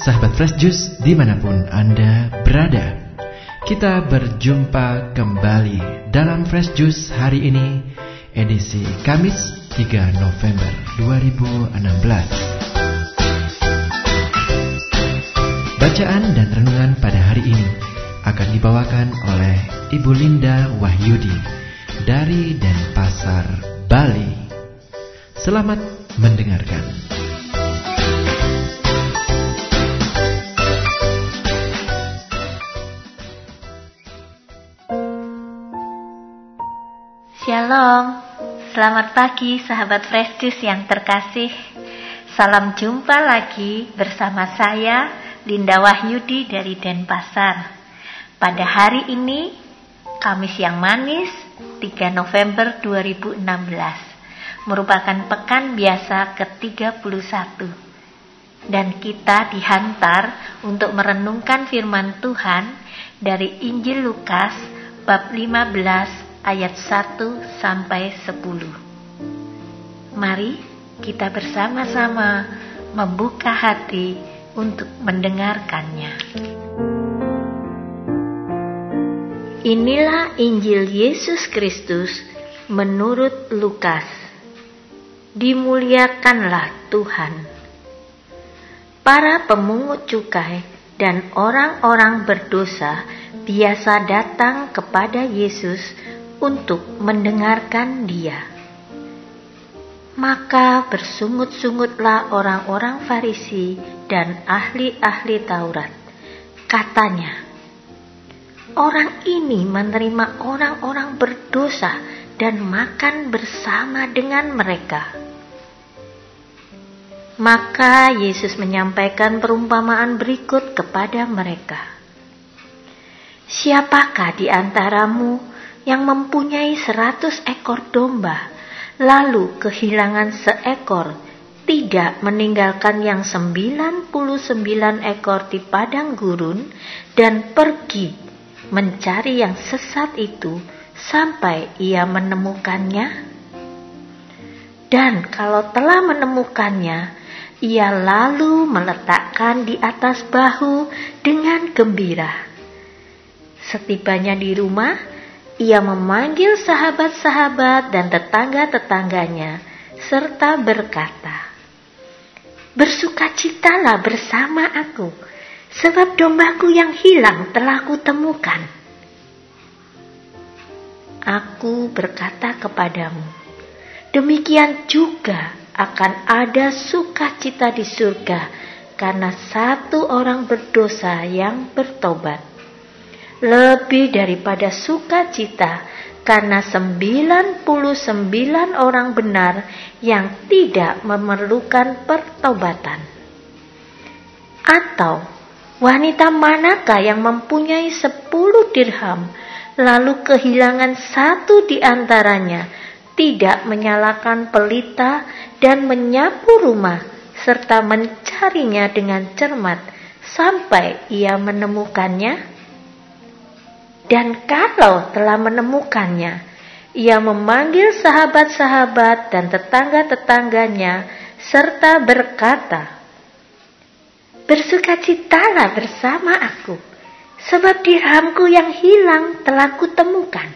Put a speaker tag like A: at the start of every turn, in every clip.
A: Sahabat Fresh Juice dimanapun Anda berada, kita berjumpa kembali dalam Fresh Juice hari ini, edisi Kamis 3 November 2016. Bacaan dan renungan pada hari ini akan dibawakan oleh Ibu Linda Wahyudi dari Denpasar, Bali. Selamat mendengarkan.
B: Shalom, selamat pagi sahabat Fresh Juice yang terkasih. Salam jumpa lagi bersama saya, Linda Wahyudi dari Denpasar. Pada hari ini, Kamis yang manis, 3 November 2016, merupakan pekan biasa ke-31. Dan kita dihantar untuk merenungkan firman Tuhan dari Injil Lukas bab 15 ayat 1 sampai 10. Mari kita bersama-sama membuka hati untuk mendengarkannya. Inilah Injil Yesus Kristus menurut Lukas. Dimuliakanlah Tuhan. Para pemungut cukai dan orang-orang berdosa biasa datang kepada Yesus untuk mendengarkan Dia. Maka bersungut-sungutlah orang-orang Farisi dan ahli-ahli Taurat. Katanya, orang ini menerima orang-orang berdosa dan makan bersama dengan mereka. Maka Yesus menyampaikan perumpamaan berikut kepada mereka. Siapakah di antaramu yang mempunyai 100 ekor domba, lalu kehilangan seekor, tidak meninggalkan yang 99 ekor di padang gurun, dan pergi mencari yang sesat itu sampai ia menemukannya? Dan kalau telah menemukannya, ia lalu meletakkan di atas bahu dengan gembira. Setibanya di rumah, ia memanggil sahabat-sahabat dan tetangga-tetangganya, serta berkata, "Bersukacitalah bersama aku, sebab dombaku yang hilang telah kutemukan." Aku berkata kepadamu, demikian juga akan ada sukacita di surga karena satu orang berdosa yang bertobat, lebih daripada sukacita karena 99 orang benar yang tidak memerlukan pertobatan. Atau wanita manakah yang mempunyai 10 dirham, lalu kehilangan satu di antaranya, tidak menyalakan pelita dan menyapu rumah, serta mencarinya dengan cermat sampai ia menemukannya? Dan kalau telah menemukannya, ia memanggil sahabat-sahabat dan tetangga-tetangganya, serta berkata, "Bersukacitalah bersama aku, sebab dirhamku yang hilang telah kutemukan."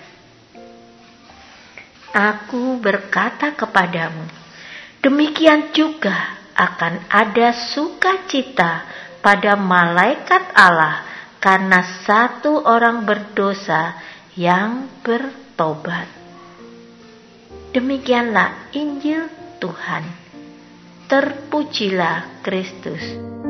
B: Aku berkata kepadamu, demikian juga akan ada sukacita pada malaikat Allah karena satu orang berdosa yang bertobat. Demikianlah Injil Tuhan. Terpujilah Kristus.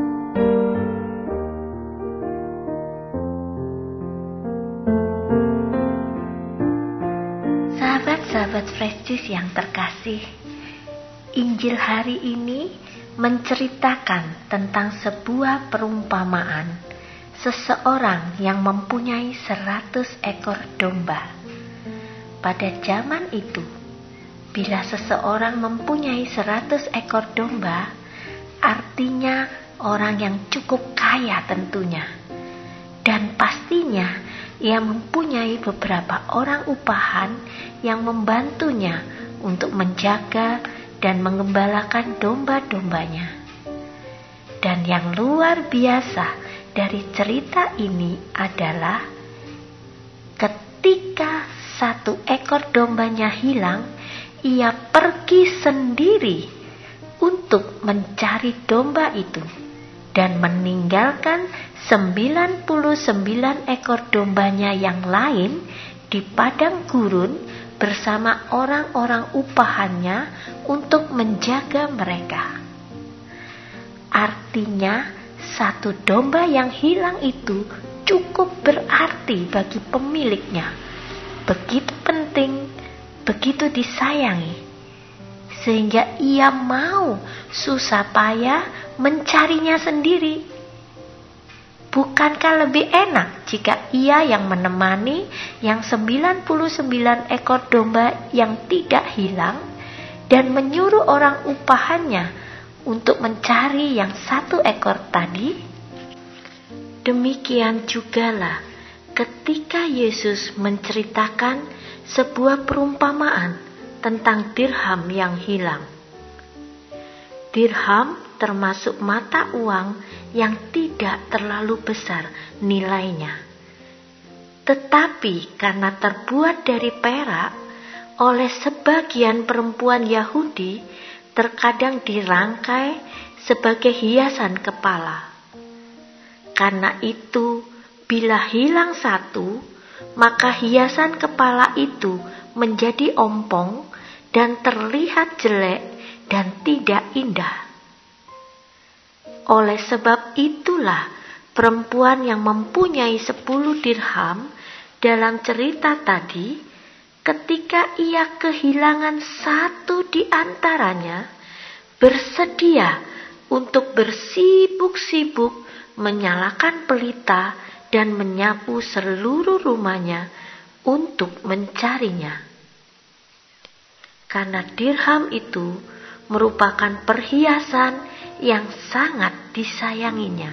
B: Sahabat-sahabat Fresh Juice yang terkasih, Injil hari ini menceritakan tentang sebuah perumpamaan seseorang yang mempunyai 100 ekor domba. Pada zaman itu, bila seseorang mempunyai 100 ekor domba, artinya orang yang cukup kaya tentunya. Dan pastinya ia mempunyai beberapa orang upahan yang membantunya untuk menjaga dan mengembalakan domba-dombanya. Dan yang luar biasa dari cerita ini adalah ketika satu ekor dombanya hilang, ia pergi sendiri untuk mencari domba itu dan meninggalkan 99 ekor dombanya yang lain di padang gurun bersama orang-orang upahannya untuk menjaga mereka. Artinya, satu domba yang hilang itu cukup berarti bagi pemiliknya. Begitu penting, begitu disayangi, sehingga ia mau susah payah mencarinya sendiri. Bukankah lebih enak jika ia yang menemani yang 99 ekor domba yang tidak hilang dan menyuruh orang upahannya untuk mencari yang satu ekor tadi? Demikian jugalah ketika Yesus menceritakan sebuah perumpamaan tentang dirham yang hilang. Dirham termasuk mata uang yang tidak terlalu besar nilainya. Tetapi karena terbuat dari perak, oleh sebagian perempuan Yahudi terkadang dirangkai sebagai hiasan kepala. Karena itu, bila hilang satu, maka hiasan kepala itu menjadi ompong dan terlihat jelek dan tidak indah. Oleh sebab itulah perempuan yang mempunyai 10 dirham dalam cerita tadi, ketika ia kehilangan satu di antaranya, bersedia untuk bersibuk-sibuk menyalakan pelita dan menyapu seluruh rumahnya untuk mencarinya. Karena dirham itu merupakan perhiasan yang sangat disayanginya.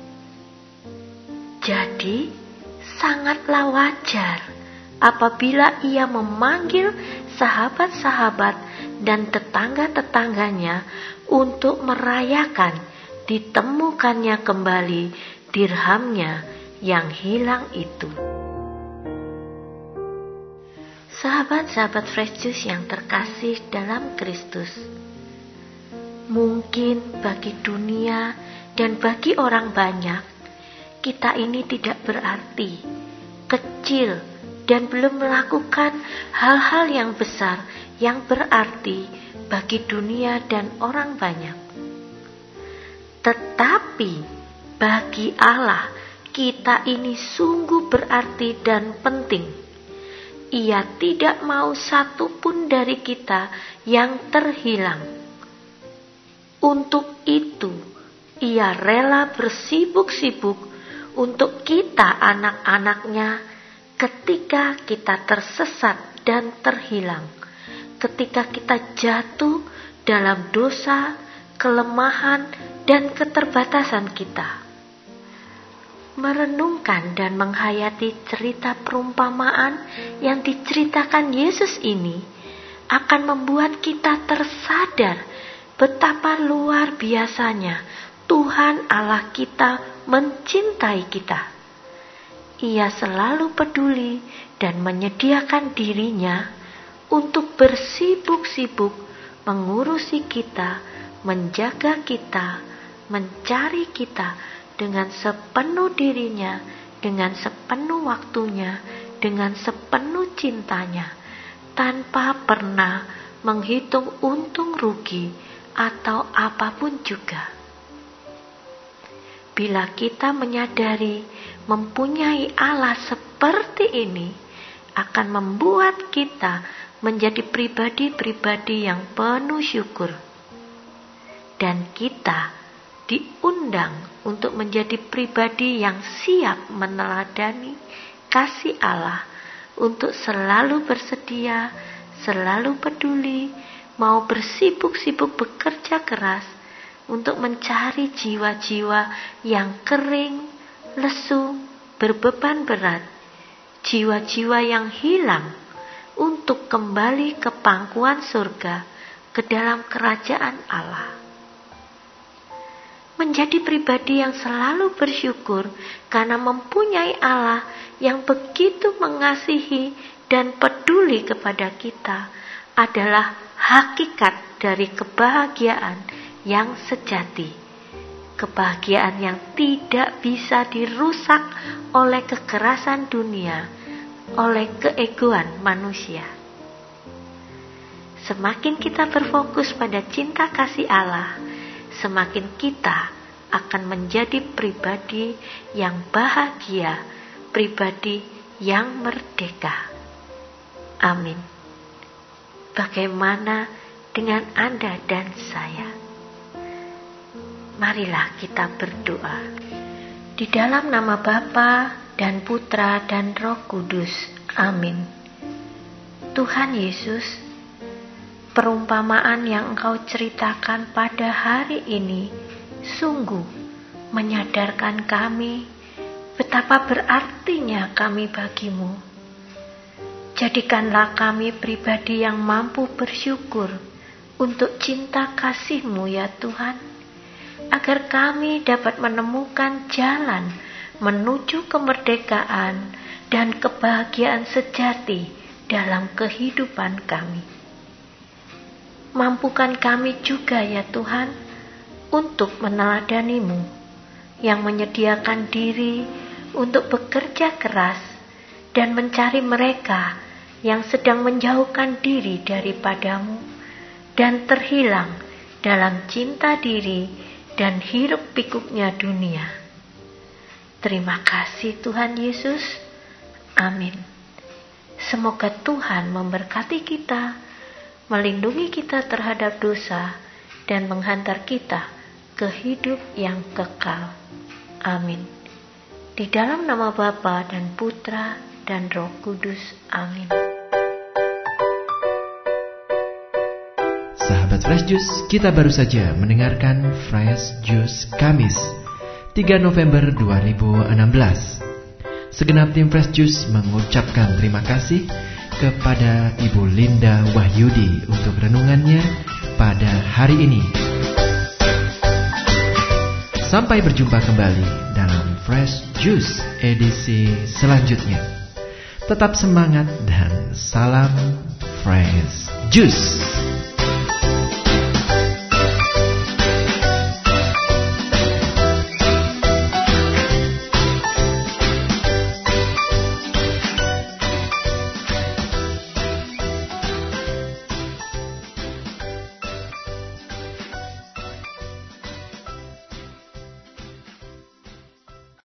B: Jadi, sangatlah wajar apabila ia memanggil sahabat-sahabat dan tetangga-tetangganya untuk merayakan ditemukannya kembali dirhamnya yang hilang itu. Sahabat-sahabat Fresh Juice yang terkasih dalam Kristus, mungkin bagi dunia dan bagi orang banyak, kita ini tidak berarti, kecil, dan belum melakukan hal-hal yang besar yang berarti bagi dunia dan orang banyak. Tetapi bagi Allah, kita ini sungguh berarti dan penting. Ia tidak mau satu pun dari kita yang terhilang. Untuk itu, ia rela bersibuk-sibuk untuk kita anak-anaknya ketika kita tersesat dan terhilang, ketika kita jatuh dalam dosa, kelemahan, dan keterbatasan kita. Merenungkan dan menghayati cerita perumpamaan yang diceritakan Yesus ini akan membuat kita tersadar betapa luar biasanya Tuhan Allah kita mencintai kita. Ia selalu peduli dan menyediakan dirinya untuk bersibuk-sibuk mengurusi kita, menjaga kita, mencari kita dengan sepenuh dirinya, dengan sepenuh waktunya, dengan sepenuh cintanya, tanpa pernah menghitung untung rugi atau apapun juga. Bila kita menyadari mempunyai Allah seperti ini, akan membuat kita menjadi pribadi-pribadi yang penuh syukur. Dan kita diundang untuk menjadi pribadi yang siap meneladani kasih Allah, untuk selalu bersedia, selalu peduli, mau bersibuk-sibuk bekerja keras untuk mencari jiwa-jiwa yang kering, lesu, berbeban berat, jiwa-jiwa yang hilang, untuk kembali ke pangkuan surga, ke dalam kerajaan Allah. menjadi pribadi yang selalu bersyukur karena mempunyai Allah yang begitu mengasihi dan peduli kepada kita adalah hakikat dari kebahagiaan yang sejati. Kebahagiaan yang tidak bisa dirusak oleh kekerasan dunia, oleh keegoan manusia. Semakin kita berfokus pada cinta kasih Allah, semakin kita akan menjadi pribadi yang bahagia, pribadi yang merdeka. Amin. Bagaimana dengan Anda dan saya? Marilah kita berdoa. Di dalam nama Bapa dan Putra dan Roh Kudus. Amin. Tuhan Yesus, perumpamaan yang Engkau ceritakan pada hari ini sungguh menyadarkan kami betapa berartinya kami bagimu. Jadikanlah kami pribadi yang mampu bersyukur untuk cinta kasih-Mu ya Tuhan, agar kami dapat menemukan jalan menuju kemerdekaan dan kebahagiaan sejati dalam kehidupan kami. Mampukan kami juga ya Tuhan untuk meneladani-Mu yang menyediakan diri untuk bekerja keras dan mencari mereka yang sedang menjauhkan diri daripada-Mu dan terhilang dalam cinta diri dan hiruk pikuknya dunia. Terima kasih Tuhan Yesus. Amin. Semoga Tuhan memberkati kita, melindungi kita terhadap dosa, dan menghantar kita ke hidup yang kekal. Amin. Di dalam nama Bapa dan Putra dan Roh Kudus. Amin.
A: Sahabat Fresh Juice, kita baru saja mendengarkan Fresh Juice Kamis 3 November 2016. Segenap tim Fresh Juice mengucapkan terima kasih kepada Ibu Linda Wahyudi untuk renungannya pada hari ini. Sampai berjumpa kembali dalam Fresh Juice edisi selanjutnya. Tetap semangat dan salam Fresh Juice.